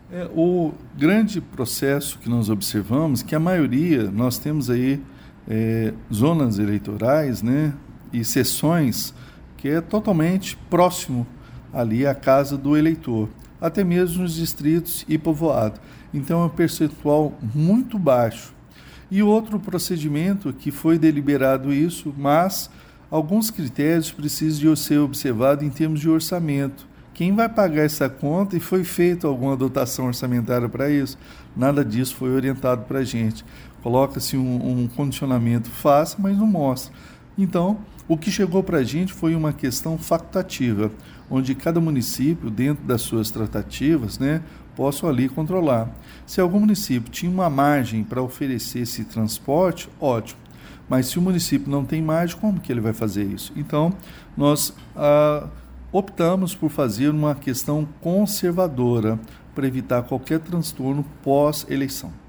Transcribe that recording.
O grande processo que nós observamos, que a maioria, nós temos aí zonas eleitorais, né, e sessões que é totalmente próximo ali à casa do eleitor, até mesmo nos distritos e povoado. Então é um percentual muito baixo. E outro procedimento que foi deliberado isso, mas alguns critérios precisam de ser observados em termos de orçamento. Quem vai pagar essa conta e foi feita alguma dotação orçamentária para isso? Nada disso foi orientado para a gente. Coloca-se um condicionamento fácil, mas não mostra. Então, o que chegou para a gente foi uma questão facultativa, onde cada município, dentro das suas tratativas, né, possa ali controlar. Se algum município tinha uma margem para oferecer esse transporte, ótimo. Mas se o município não tem margem, como que ele vai fazer isso? Então, nós optamos por fazer uma questão conservadora para evitar qualquer transtorno pós-eleição.